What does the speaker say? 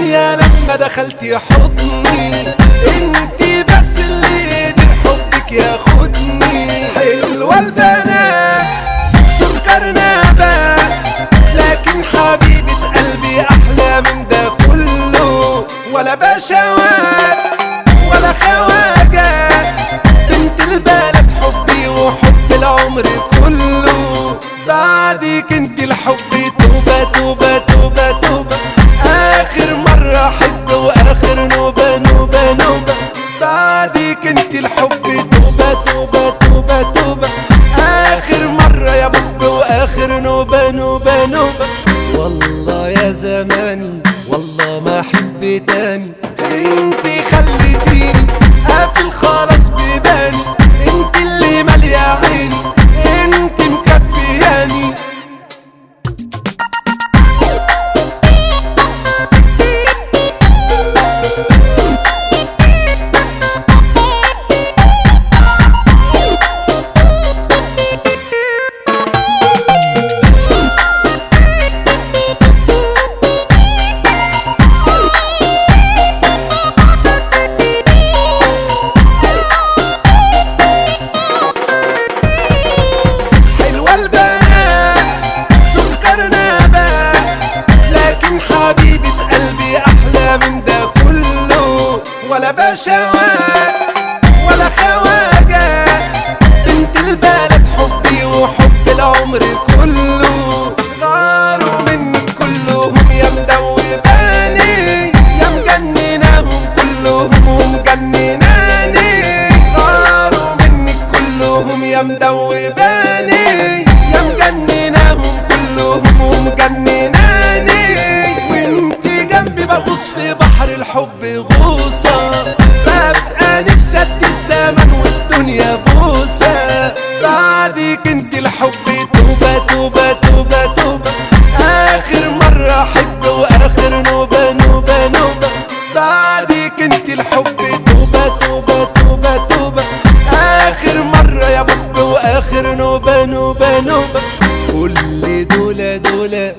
الدنيا لما دخلتي حضني، انتي بس اللي قدر حبك ياخدني. حلوة البنات سكر نبات، لكن حبيبة قلبي احلى من ده كله. ولا بشوات ولا خواجات، بنت البلد حبي وحب العمر كله. بعدك انت الحب توبة توبة توبة توبة، اخر مرة احب واخر نوبة نوبة نوبة. بعدك انت الحب توبة توبة توبة توبة، اخر مرة يا بب واخر نوبة نوبة نوبة. والله يا زماني والله ما احب تاني، انتي خليتيني قافل خلاص بيباني. انتي اللي مالية عيني، انتي مكفياني. حبيبة قلبي احلى من ده كله. ولا بشوات ولا خواجات، بنت البلد حبي وحب العمر كله. غاروا منك كلهم يا مدوباني، يا مجنناهم كلهم ومجنناني. غاروا منك كلهم يا مدوباني، يا مجنناهم كلهم ومجنناني. بغوص في بحر الحب غوصة، ببقى نفسي ادي الزمن والدنيا بوسة. بعدك انت الحب توبة توبة توبة توبة، اخر مرة احب واخر نوبة نوبة نوبة. بعدك انت الحب توبة توبة توبة توبة، اخر مرة يا بب واخر نوبة نوبة نوبة. كل دول